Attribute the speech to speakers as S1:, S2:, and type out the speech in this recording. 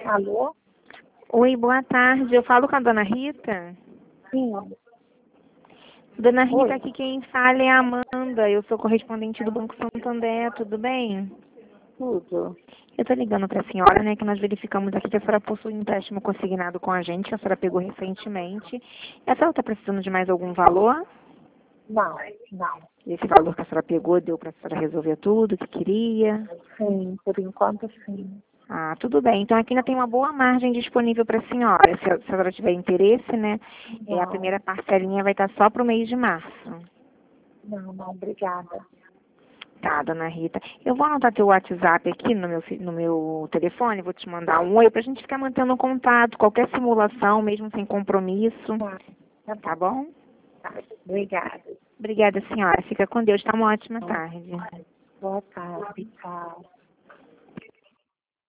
S1: Alô?
S2: Oi, boa tarde. Eu falo com a dona Rita?
S1: Sim.
S2: Dona Rita,
S1: Oi.
S2: aqui quem fala é a Amanda. Eu sou correspondente do Banco Santander, tudo bem?
S1: Tudo.
S2: Eu tô ligando para a senhora, né, que nós verificamos aqui que a senhora possui um empréstimo consignado com a gente, que a senhora pegou recentemente. E a senhora está precisando de mais algum valor?
S1: Não, não.
S2: Esse valor que a senhora pegou deu para a senhora resolver tudo que queria?
S1: Sim, por enquanto sim.
S2: Ah, tudo bem. Então aqui ainda tem uma boa margem disponível para a senhora. Se a senhora tiver interesse, né, a
S1: Não,
S2: primeira parcelinha vai estar só para o mês de março.
S1: não, obrigada.
S2: Tá, dona Rita. Eu vou anotar teu WhatsApp aqui no meu telefone, vou te mandar um oi pra gente ficar mantendo contato, qualquer simulação, mesmo sem compromisso.
S1: Tá, tá
S2: Tá
S1: bom.
S2: bom?
S1: Tá, obrigada.
S2: Obrigada, senhora. Fica com Deus. Tá uma ótima tarde.
S1: Boa tarde, tchau.